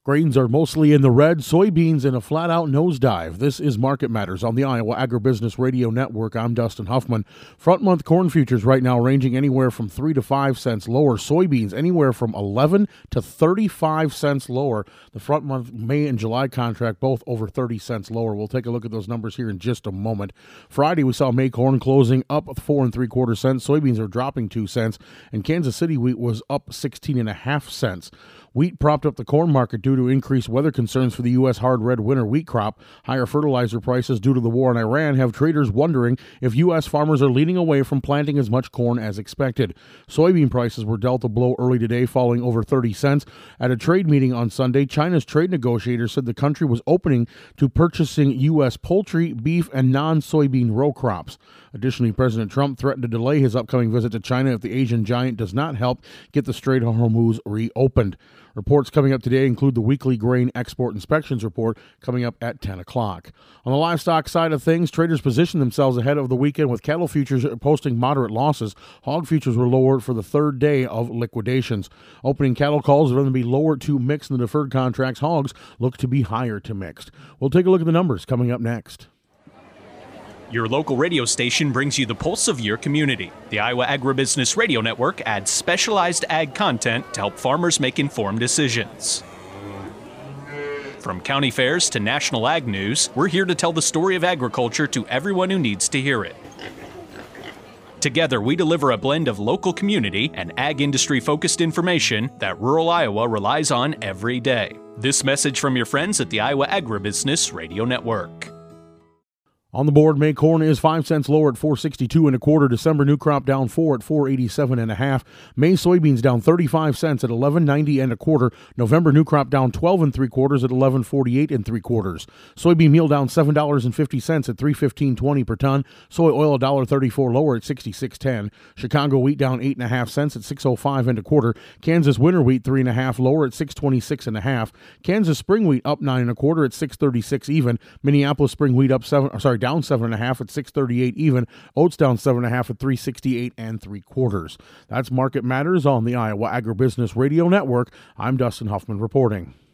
Grains are mostly in the red, soybeans in a flat-out nosedive. This is Market Matters on the Iowa Agribusiness Radio Network. I'm Dustin Huffman. Front-month corn futures right now ranging anywhere from 3 to 5 cents lower. Soybeans anywhere from 11 to 35 cents lower. The front-month May and July contract both over 30 cents lower. We'll take a look at those numbers here in just a moment. Friday, we saw May corn closing up 4 3/4 cents. Soybeans are dropping 2 cents, and Kansas City wheat was up 16.5 cents. Wheat propped up the corn market due to increased weather concerns for the U.S. hard red winter wheat crop. Higher fertilizer prices due to the war in Iran have traders wondering if U.S. farmers are leaning away from planting as much corn as expected. Soybean prices were dealt a blow early today, falling over 30 cents. At a trade meeting on Sunday, China's trade negotiators said the country was opening to purchasing U.S. poultry, beef, and non-soybean row crops. Additionally, President Trump threatened to delay his upcoming visit to China if the Asian giant does not help get the Strait of Hormuz reopened. Reports coming up today include the weekly grain export inspections report coming up at 10 o'clock. On the livestock side of things, traders position themselves ahead of the weekend with cattle futures posting moderate losses. Hog futures were lower for the third day of liquidations. Opening cattle calls are going to be lower to mixed in the deferred contracts. Hogs look to be higher to mixed. We'll take a look at the numbers coming up next. Your local radio station brings you the pulse of your community. The Iowa Agribusiness Radio Network adds specialized ag content to help farmers make informed decisions. From county fairs to national ag news, we're here to tell the story of agriculture to everyone who needs to hear it. Together, we deliver a blend of local community and ag industry-focused information that rural Iowa relies on every day. This message from your friends at the Iowa Agribusiness Radio Network. On the board, May corn is 5 cents lower at 4.62 1/4. December new crop down 4 at 4.87 1/2. May soybeans down 35 cents at 11.90 1/4. November new crop down 12 3/4 at 11.48 3/4. Soybean meal down $7.50 at 3.1520 per ton. Soy oil $1.34 lower at 66.10. Chicago wheat down 8.5 cents at 6.05 1/4. Kansas winter wheat 3.5 lower at 6.26 1/2. Kansas spring wheat up 9 1/4 at 6.36 even. Minneapolis spring wheat down 7.5 at 6.38 even. Oats down 7.5 at 3.68 3/4. That's Market Matters on the Iowa Agribusiness Radio Network. I'm Dustin Huffman reporting.